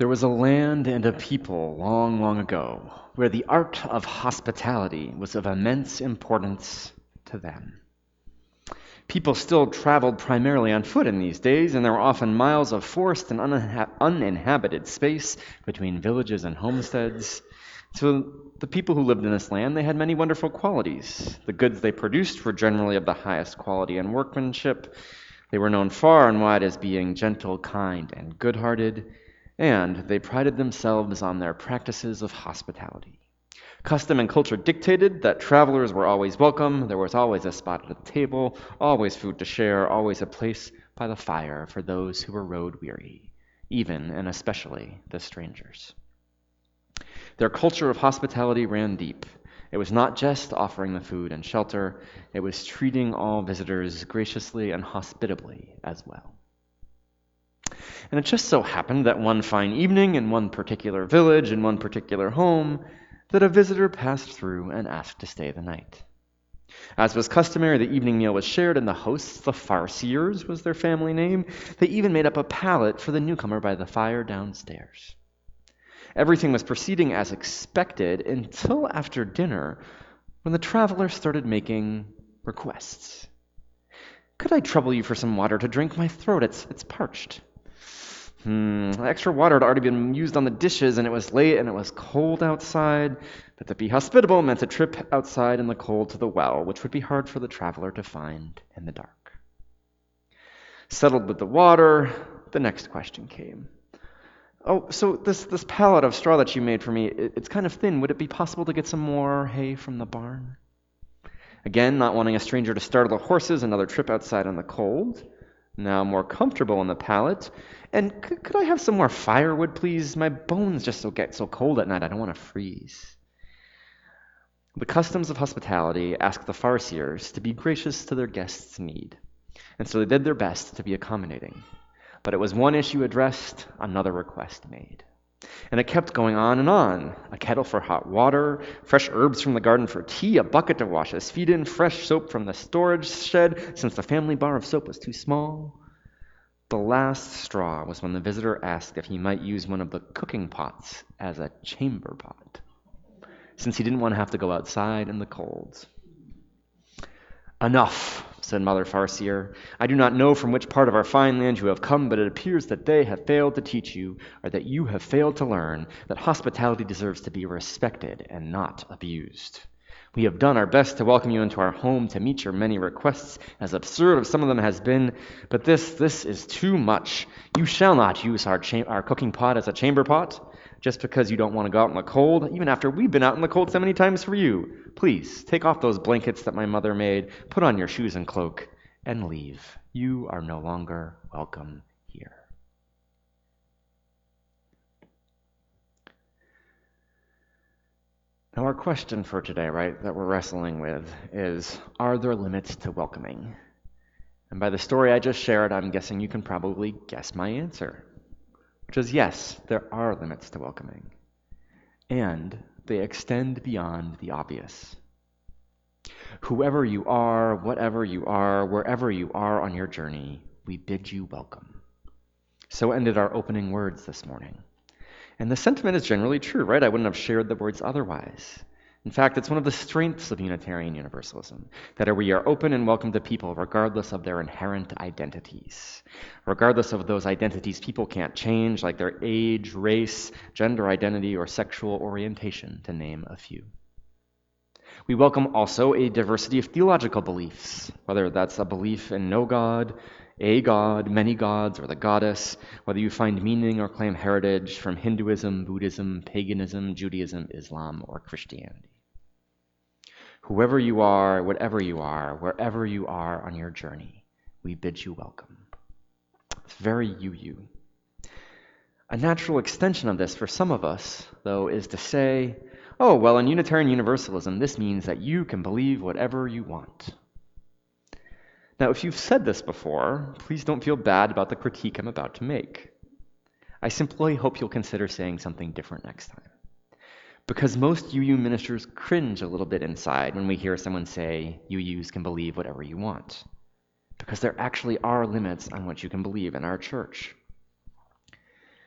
There was a land and a people long, long ago where the art of hospitality was of immense importance to them. People still traveled primarily on foot in these days, and there were often miles of forest and uninhabited space between villages and homesteads. So the people who lived in this land, they had many wonderful qualities. The goods they produced were generally of the highest quality and workmanship. They were known far and wide as being gentle, kind, and good-hearted, and they prided themselves on their practices of hospitality. Custom and culture dictated that travelers were always welcome, there was always a spot at the table, always food to share, always a place by the fire for those who were road-weary, even and especially the strangers. Their culture of hospitality ran deep. It was not just offering the food and shelter, it was treating all visitors graciously and hospitably as well. And it just so happened that one fine evening in one particular village, in one particular home, that a visitor passed through and asked to stay the night. As was customary, the evening meal was shared, and the hosts, the farseers was their family name, they even made up a pallet for the newcomer by the fire downstairs. Everything was proceeding as expected until after dinner, when the traveler started making requests. "Could I trouble you for some water to drink? My throat, it's parched." Extra water had already been used on the dishes, and it was late and it was cold outside, but to be hospitable meant a trip outside in the cold to the well, which would be hard for the traveler to find in the dark. Settled with the water, the next question came. "Oh, so this pallet of straw that you made for me, it's kind of thin. Would it be possible to get some more hay from the barn?" Again, not wanting a stranger to startle the horses, another trip outside in the cold. Now more comfortable in the pallet. "And could I have some more firewood, please? My bones just get so cold at night, I don't want to freeze." The customs of hospitality ask the farseers to be gracious to their guests' need, and so they did their best to be accommodating. But it was one issue addressed, another request made. And it kept going on and on. A kettle for hot water, fresh herbs from the garden for tea, a bucket to wash his feet in, fresh soap from the storage shed, since the family bar of soap was too small. The last straw was when the visitor asked if he might use one of the cooking pots as a chamber pot, since he didn't want to have to go outside in the cold. "Enough," said Mother Farseer. "I do not know from which part of our fine land you have come, but it appears that they have failed to teach you, or that you have failed to learn, that hospitality deserves to be respected and not abused. We have done our best to welcome you into our home, to meet your many requests, as absurd as some of them has been, but this is too much. You shall not use our cooking pot as a chamber pot, just because you don't want to go out in the cold, even after we've been out in the cold so many times for you. Please, take off those blankets that my mother made, put on your shoes and cloak, and leave. You are no longer welcome here." Now our question for today, right, that we're wrestling with is, are there limits to welcoming? And by the story I just shared, I'm guessing you can probably guess my answer, which is yes, there are limits to welcoming. And they extend beyond the obvious. Whoever you are, whatever you are, wherever you are on your journey, we bid you welcome. So ended our opening words this morning. And the sentiment is generally true, right? I wouldn't have shared the words otherwise. In fact, it's one of the strengths of Unitarian Universalism, that we are open and welcome to people regardless of their inherent identities. Regardless of those identities people can't change, like their age, race, gender identity, or sexual orientation, to name a few. We welcome also a diversity of theological beliefs, whether that's a belief in no God, a God, many gods, or the goddess, whether you find meaning or claim heritage from Hinduism, Buddhism, paganism, Judaism, Islam, or Christianity. Whoever you are, whatever you are, wherever you are on your journey, we bid you welcome. It's very you. A natural extension of this for some of us, though, is to say, oh, well, in Unitarian Universalism, this means that you can believe whatever you want. Now, if you've said this before, please don't feel bad about the critique I'm about to make. I simply hope you'll consider saying something different next time. Because most UU ministers cringe a little bit inside when we hear someone say, UUs can believe whatever you want. Because there actually are limits on what you can believe in our church.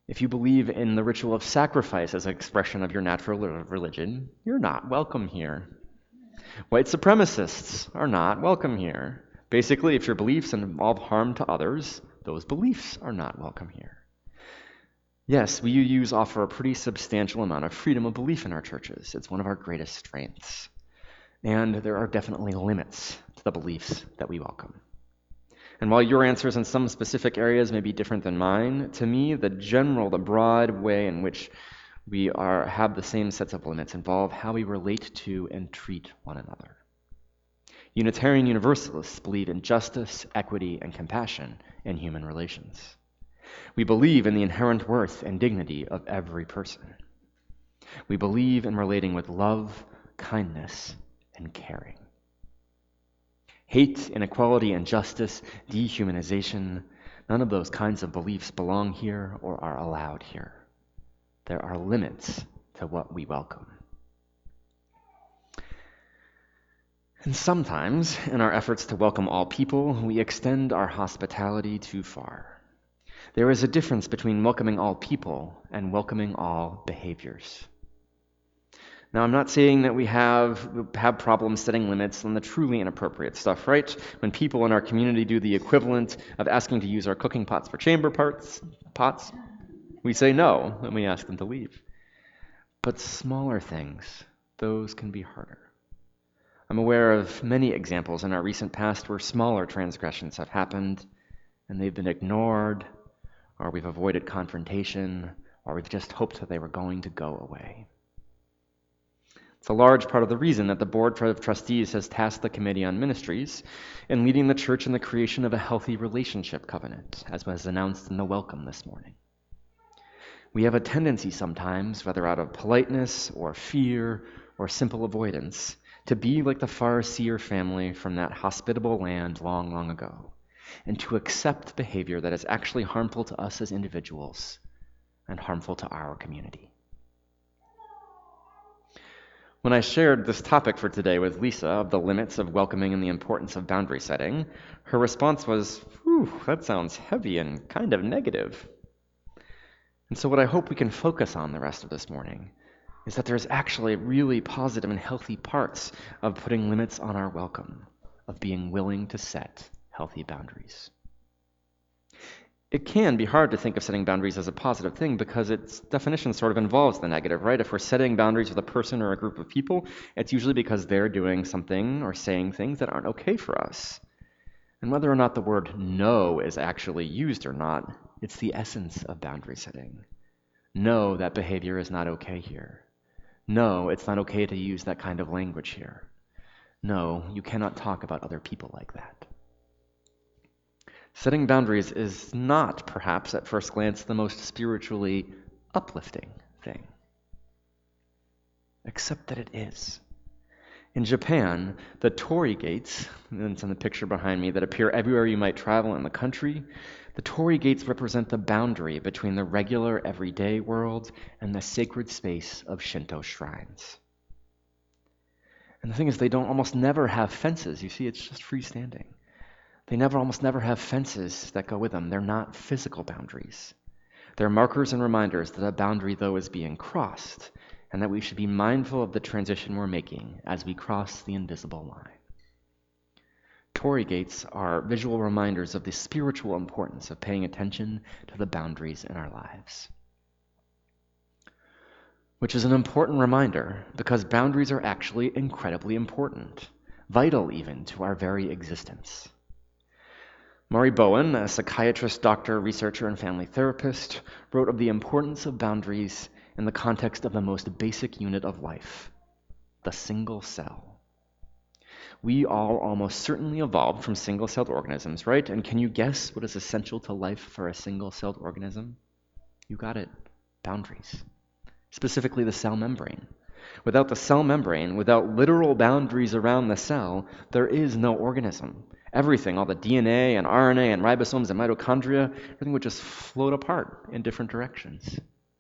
If you believe in the ritual of sacrifice as an expression of your natural religion, you're not welcome here. White supremacists are not welcome here. Basically, if your beliefs involve harm to others, those beliefs are not welcome here. Yes, we UUs offer a pretty substantial amount of freedom of belief in our churches. It's one of our greatest strengths. And there are definitely limits to the beliefs that we welcome. And while your answers in some specific areas may be different than mine, to me, the broad way in which we have the same sets of limits involve how we relate to and treat one another. Unitarian Universalists believe in justice, equity, and compassion in human relations. We believe in the inherent worth and dignity of every person. We believe in relating with love, kindness, and caring. Hate, inequality, injustice, dehumanization, none of those kinds of beliefs belong here or are allowed here. There are limits to what we welcome. And sometimes, in our efforts to welcome all people, we extend our hospitality too far. There is a difference between welcoming all people and welcoming all behaviors. Now, I'm not saying that we have problems setting limits on the truly inappropriate stuff, right? When people in our community do the equivalent of asking to use our cooking pots for chamber pots, we say no, and we ask them to leave. But smaller things, those can be harder. I'm aware of many examples in our recent past where smaller transgressions have happened, and they've been ignored, or we've avoided confrontation, or we've just hoped that they were going to go away. It's a large part of the reason that the Board of Trustees has tasked the Committee on Ministries in leading the church in the creation of a healthy relationship covenant, as was announced in the welcome this morning. We have a tendency sometimes, whether out of politeness or fear or simple avoidance, to be like the Pharisee family from that hospitable land long, long ago, and to accept behavior that is actually harmful to us as individuals and harmful to our community. When I shared this topic for today with Lisa of the limits of welcoming and the importance of boundary setting, her response was, "Whew, that sounds heavy and kind of negative." And so what I hope we can focus on the rest of this morning is that there's actually really positive and healthy parts of putting limits on our welcome, of being willing to set healthy boundaries. It can be hard to think of setting boundaries as a positive thing because its definition sort of involves the negative, right? If we're setting boundaries with a person or a group of people, it's usually because they're doing something or saying things that aren't okay for us. And whether or not the word no is actually used or not, it's the essence of boundary setting. No, that behavior is not okay here. No, it's not okay to use that kind of language here. No, you cannot talk about other people like that. Setting boundaries is not, perhaps, at first glance, the most spiritually uplifting thing. Except that it is. In Japan, the torii gates, and it's in the picture behind me, that appear everywhere you might travel in the country, the torii gates represent the boundary between the regular, everyday world and the sacred space of Shinto shrines. And the thing is, they don't almost never have fences. You see, it's just freestanding. They almost never have fences that go with them. They're not physical boundaries. They're markers and reminders that a boundary, though, is being crossed, and that we should be mindful of the transition we're making as we cross the invisible line. Torii gates are visual reminders of the spiritual importance of paying attention to the boundaries in our lives. Which is an important reminder because boundaries are actually incredibly important, vital even to our very existence. Maury Bowen, a psychiatrist, doctor, researcher, and family therapist, wrote of the importance of boundaries in the context of the most basic unit of life, the single cell. We all almost certainly evolved from single-celled organisms, right? And can you guess what is essential to life for a single-celled organism? You got it, boundaries. Specifically the cell membrane. Without the cell membrane, without literal boundaries around the cell, there is no organism. Everything, all the DNA and RNA and ribosomes and mitochondria, everything would just float apart in different directions.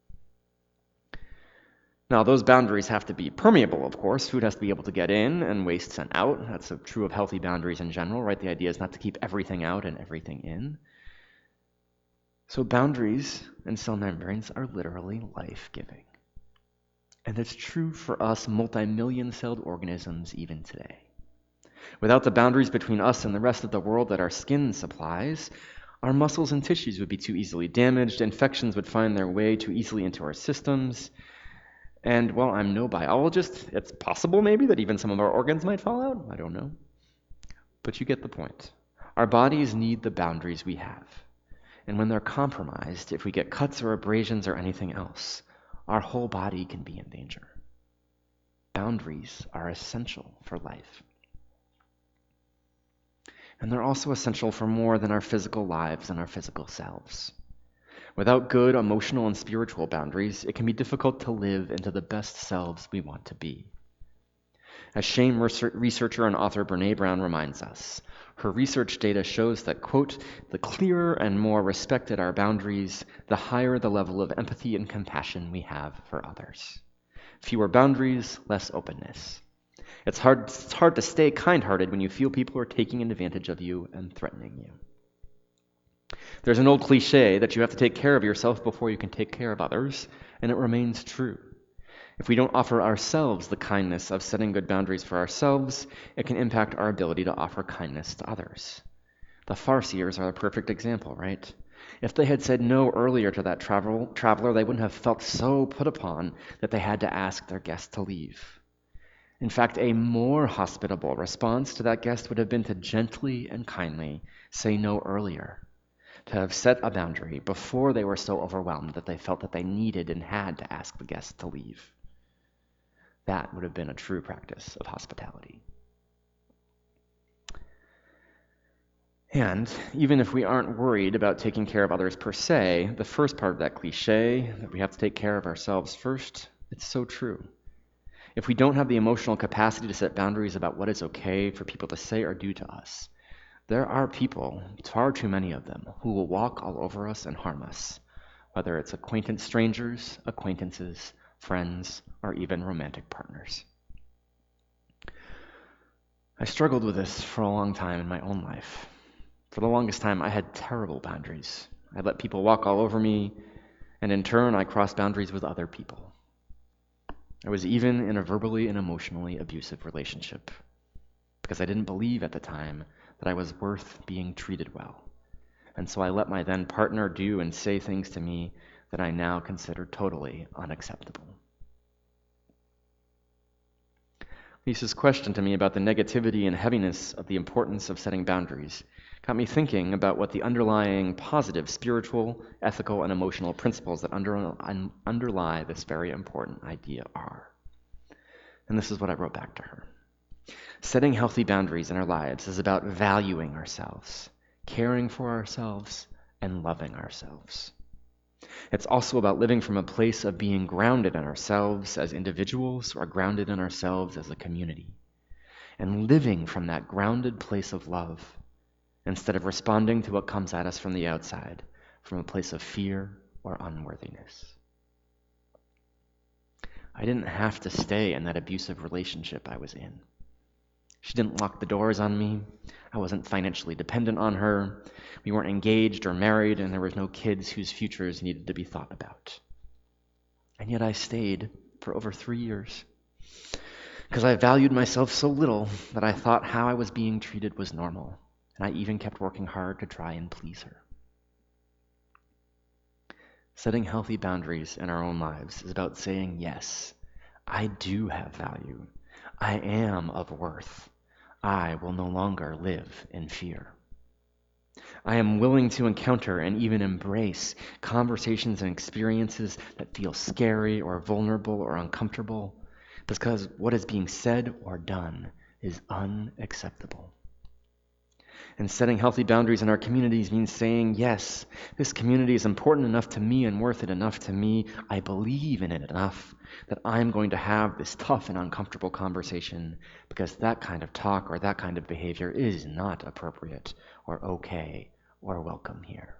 Now, those boundaries have to be permeable, of course. Food has to be able to get in and waste sent out. That's true of healthy boundaries in general, right? The idea is not to keep everything out and everything in. So boundaries and cell membranes are literally life-giving. And it's true for us multi-million-celled organisms even today. Without the boundaries between us and the rest of the world that our skin supplies, our muscles and tissues would be too easily damaged, infections would find their way too easily into our systems, and while I'm no biologist, it's possible maybe that even some of our organs might fall out. I don't know. But you get the point. Our bodies need the boundaries we have. And when they're compromised, if we get cuts or abrasions or anything else, our whole body can be in danger. Boundaries are essential for life. And they're also essential for more than our physical lives and our physical selves. Without good emotional and spiritual boundaries, it can be difficult to live into the best selves we want to be. As shame researcher and author Brené Brown reminds us, her research data shows that, quote, the clearer and more respected our boundaries, the higher the level of empathy and compassion we have for others. Fewer boundaries, less openness. It's hard to stay kind-hearted when you feel people are taking advantage of you and threatening you. There's an old cliche that you have to take care of yourself before you can take care of others, and it remains true. If we don't offer ourselves the kindness of setting good boundaries for ourselves, it can impact our ability to offer kindness to others. The farseers are a perfect example, right? If they had said no earlier to that traveler, they wouldn't have felt so put upon that they had to ask their guest to leave. In fact, a more hospitable response to that guest would have been to gently and kindly say no earlier, to have set a boundary before they were so overwhelmed that they felt that they needed and had to ask the guest to leave. That would have been a true practice of hospitality. And even if we aren't worried about taking care of others per se, the first part of that cliche, that we have to take care of ourselves first, it's so true. If we don't have the emotional capacity to set boundaries about what is okay for people to say or do to us, there are people, far too many of them, who will walk all over us and harm us, whether it's strangers, acquaintances, friends, or even romantic partners. I struggled with this for a long time in my own life. For the longest time, I had terrible boundaries. I let people walk all over me, and in turn, I crossed boundaries with other people. I was even in a verbally and emotionally abusive relationship because I didn't believe at the time that I was worth being treated well. And so I let my then partner do and say things to me that I now consider totally unacceptable. Lisa's question to me about the negativity and heaviness of the importance of setting boundaries got me thinking about what the underlying positive spiritual, ethical, and emotional principles that underlie this very important idea are. And this is what I wrote back to her. Setting healthy boundaries in our lives is about valuing ourselves, caring for ourselves, and loving ourselves. It's also about living from a place of being grounded in ourselves as individuals or grounded in ourselves as a community, and living from that grounded place of love instead of responding to what comes at us from the outside, from a place of fear or unworthiness. I didn't have to stay in that abusive relationship I was in. She didn't lock the doors on me. I wasn't financially dependent on her. We weren't engaged or married, and there was no kids whose futures needed to be thought about. And yet I stayed for over 3 years because I valued myself so little that I thought how I was being treated was normal, and I even kept working hard to try and please her. Setting healthy boundaries in our own lives is about saying, yes, I do have value. I am of worth. I will no longer live in fear. I am willing to encounter and even embrace conversations and experiences that feel scary or vulnerable or uncomfortable because what is being said or done is unacceptable. And setting healthy boundaries in our communities means saying, yes, this community is important enough to me and worth it enough to me. I believe in it enough that I'm going to have this tough and uncomfortable conversation because that kind of talk or that kind of behavior is not appropriate or okay or welcome here.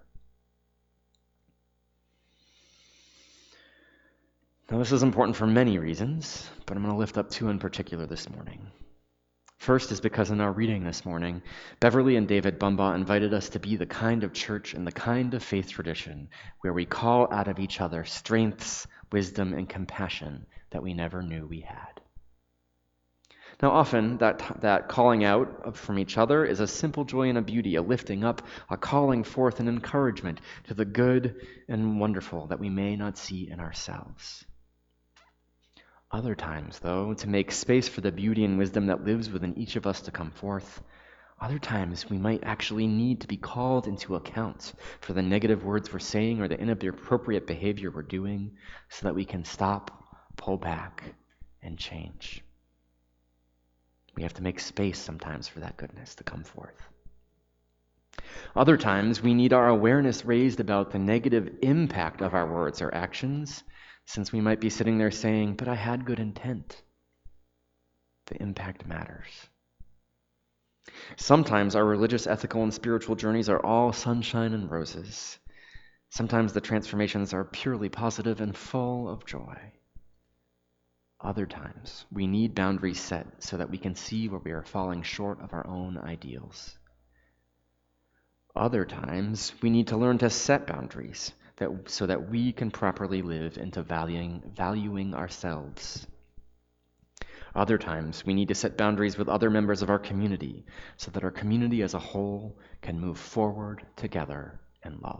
Now, this is important for many reasons, but I'm going to lift up two in particular this morning. First is because in our reading this morning, Beverly and David Bumbaugh invited us to be the kind of church and the kind of faith tradition where we call out of each other strengths, wisdom, and compassion that we never knew we had. Now, often that calling out from each other is a simple joy and a beauty, a lifting up, a calling forth and encouragement to the good and wonderful that we may not see in ourselves. Other times, though, to make space for the beauty and wisdom that lives within each of us to come forth, other times we might actually need to be called into account for the negative words we're saying or the inappropriate behavior we're doing so that we can stop, pull back, and change. We have to make space sometimes for that goodness to come forth. Other times, we need our awareness raised about the negative impact of our words or actions, since we might be sitting there saying, but I had good intent. The impact matters. Sometimes our religious, ethical, and spiritual journeys are all sunshine and roses. Sometimes the transformations are purely positive and full of joy. Other times, we need boundaries set so that we can see where we are falling short of our own ideals. Other times, we need to learn to set boundaries so that we can properly live into valuing ourselves. Other times, we need to set boundaries with other members of our community so that our community as a whole can move forward together in love.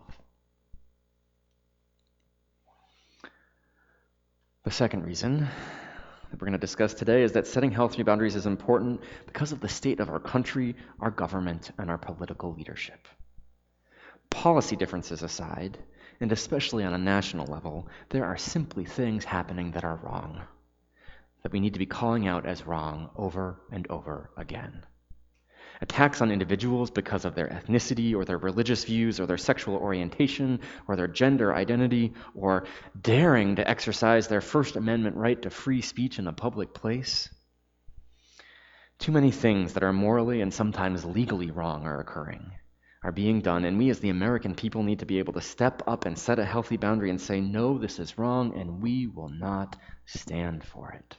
The second reason that we're going to discuss today is that setting healthy boundaries is important because of the state of our country, our government, and our political leadership. Policy differences aside, and especially on a national level, there are simply things happening that are wrong, that we need to be calling out as wrong over and over again. Attacks on individuals because of their ethnicity or their religious views or their sexual orientation or their gender identity or daring to exercise their First Amendment right to free speech in a public place. Too many things that are morally and sometimes legally wrong are being done, and we as the American people need to be able to step up and set a healthy boundary and say, no, this is wrong, and we will not stand for it.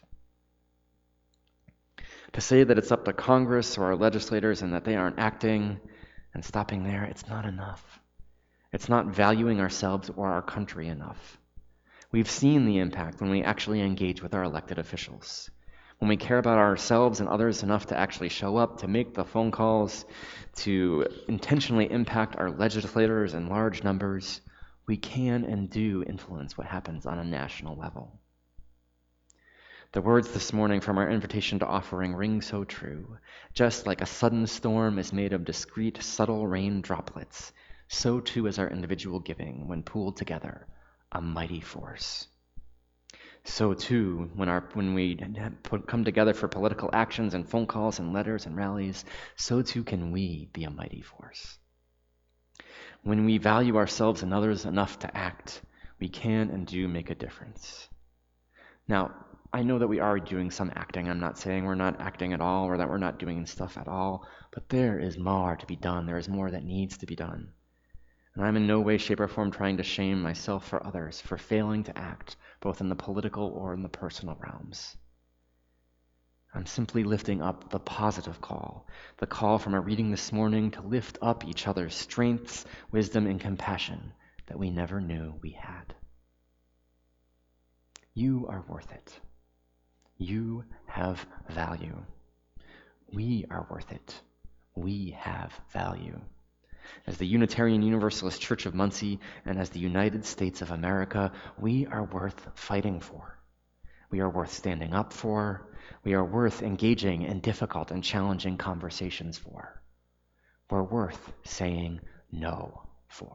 To say that it's up to Congress or our legislators and that they aren't acting and stopping there, it's not enough. It's not valuing ourselves or our country enough. We've seen the impact when we actually engage with our elected officials. When we care about ourselves and others enough to actually show up, to make the phone calls, to intentionally impact our legislators in large numbers, we can and do influence what happens on a national level. The words this morning from our invitation to offering ring so true. Just like a sudden storm is made of discrete, subtle rain droplets, so too is our individual giving when pooled together, a mighty force. So too, when we come together for political actions and phone calls and letters and rallies, so too can we be a mighty force. When we value ourselves and others enough to act, we can and do make a difference. Now, I know that we are doing some acting. I'm not saying we're not acting at all or that we're not doing stuff at all, but there is more to be done. There is more that needs to be done. And I'm in no way, shape, or form trying to shame myself or others for failing to act, both in the political or in the personal realms. I'm simply lifting up the positive call, the call from our reading this morning to lift up each other's strengths, wisdom, and compassion that we never knew we had. You are worth it. You have value. We are worth it. We have value. As the Unitarian Universalist Church of Muncie and as the United States of America, we are worth fighting for. We are worth standing up for. We are worth engaging in difficult and challenging conversations for. We're worth saying no for.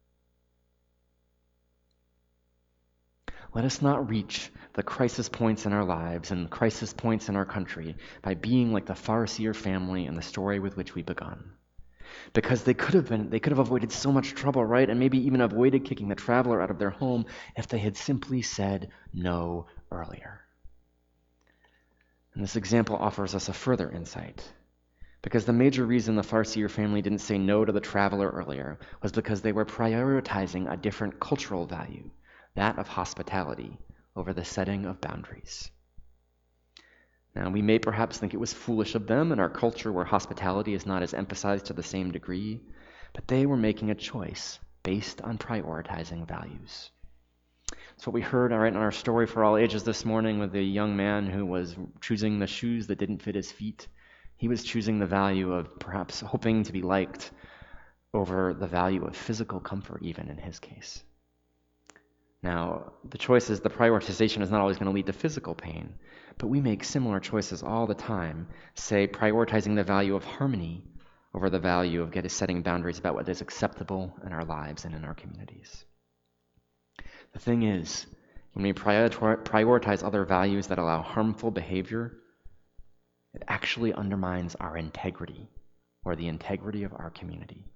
Let us not reach the crisis points in our lives and crisis points in our country by being like the Farseer family in the story with which we begun. Because they could have avoided so much trouble, right? And maybe even avoided kicking the traveler out of their home if they had simply said no earlier. And this example offers us a further insight. Because the major reason the Farseer family didn't say no to the traveler earlier was because they were prioritizing a different cultural value, that of hospitality, over the setting of boundaries. Now, we may perhaps think it was foolish of them in our culture where hospitality is not as emphasized to the same degree, but they were making a choice based on prioritizing values. It's what we heard right in our story for all ages this morning with the young man who was choosing the shoes that didn't fit his feet. He was choosing the value of perhaps hoping to be liked over the value of physical comfort, even in his case. Now, the prioritization is not always going to lead to physical pain, but we make similar choices all the time, say prioritizing the value of harmony over the value of setting boundaries about what is acceptable in our lives and in our communities. The thing is, when we prioritize other values that allow harmful behavior, it actually undermines our integrity or the integrity of our community.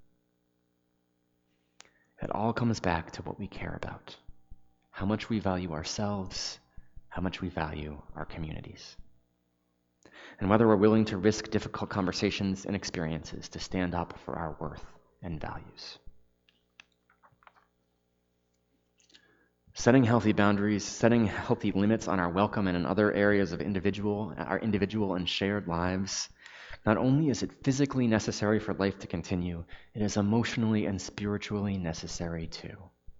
It all comes back to what we care about, how much we value ourselves, how much we value our communities, and whether we're willing to risk difficult conversations and experiences to stand up for our worth and values. Setting healthy boundaries, setting healthy limits on our welcome and in other areas of our individual and shared lives, not only is it physically necessary for life to continue, it is emotionally and spiritually necessary too.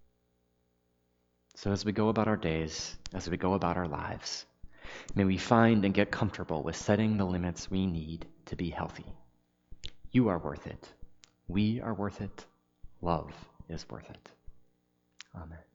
So as we go about our days, as we go about our lives, may we find and get comfortable with setting the limits we need to be healthy. You are worth it. We are worth it. Love is worth it. Amen.